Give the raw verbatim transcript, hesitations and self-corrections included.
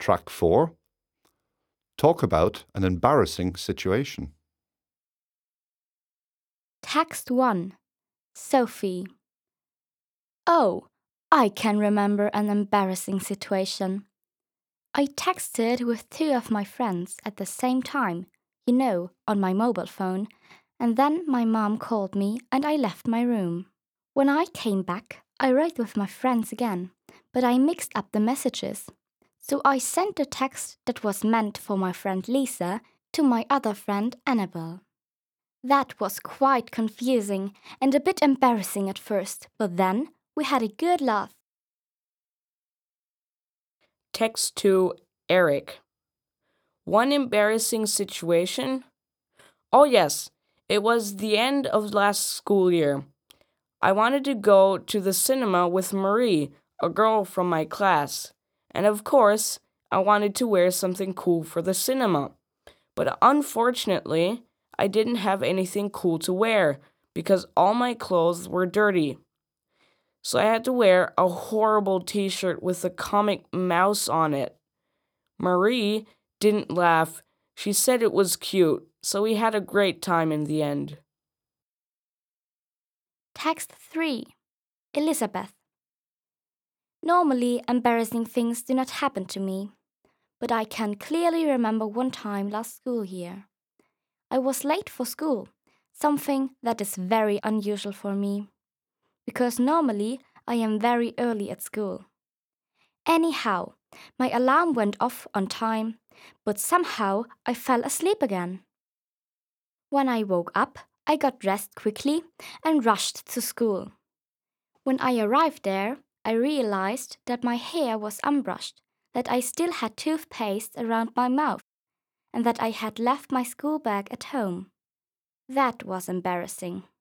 Track four. Talk about an embarrassing situation. Text one. Sophie. Oh, I can remember an embarrassing situation. I texted with two of my friends at the same time, you know, on my mobile phone, and then my mom called me and I left my room. When I came back, I wrote with my friends again, but I mixed up the messages. So I sent a text that was meant for my friend Lisa to my other friend Annabelle. That was quite confusing and a bit embarrassing at first, but then we had a good laugh. Text to Eric. One embarrassing situation? Oh, yes, it was the end of last school year. I wanted to go to the cinema with Marie, a girl from my class. And of course, I wanted to wear something cool for the cinema. But unfortunately, I didn't have anything cool to wear because all my clothes were dirty. So I had to wear a horrible t-shirt with a comic mouse on it. Marie didn't laugh. She said it was cute, so we had a great time in the end. Text three. Elizabeth. Normally, embarrassing things do not happen to me, but I can clearly remember one time last school year. I was late for school, something that is very unusual for me, because normally I am very early at school. Anyhow, my alarm went off on time, but somehow I fell asleep again. When I woke up, I got dressed quickly and rushed to school. When I arrived there, I realized that my hair was unbrushed, that I still had toothpaste around my mouth, and that I had left my school bag at home. That was embarrassing.